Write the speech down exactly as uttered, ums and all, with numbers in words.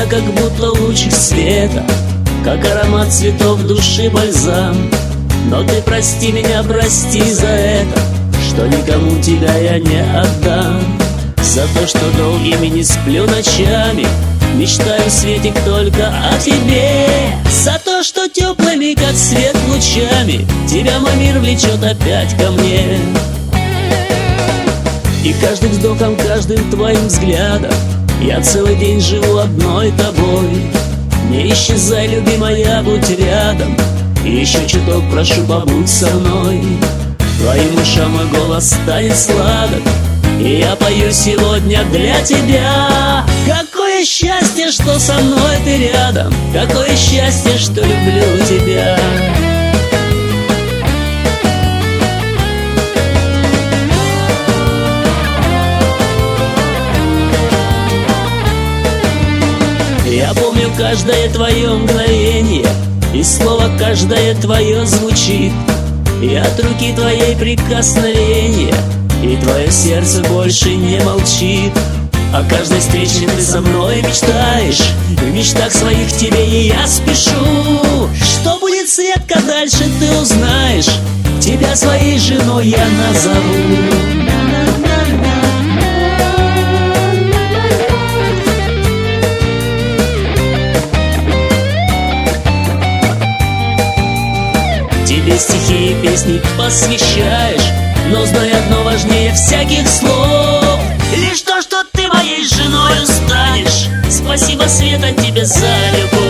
как будто лучик света, как аромат цветов души бальзам. Но ты прости меня, прости за это, что никому тебя я не отдам. За то, что долгими не сплю ночами, мечтаю, Светик, только о тебе. За то, что теплыми, как свет, лучами тебя мой мир влечет опять ко мне. И каждым вздохом, каждым твоим взглядом я целый день живу одной тобой. Не исчезай, любимая, будь рядом, и еще чуток прошу, побудь со мной. Твоим ушам мой голос станет сладок, и я пою сегодня для тебя. Какое счастье, что со мной ты рядом, какое счастье, что люблю тебя. Я помню каждое твое мгновение, и слово каждое твое звучит, и от руки твоей прикосновения, и твое сердце больше не молчит. О каждой встрече ты со мной мечтаешь, в мечтах своих к тебе и я спешу. Что будет, Светка, дальше ты узнаешь, тебя своей женой я назову. Тебе стихи и песни посвящаешь, но знай одно важнее всяких слов: лишь то, что ты моей женой станешь. Спасибо, Света, тебе за любовь.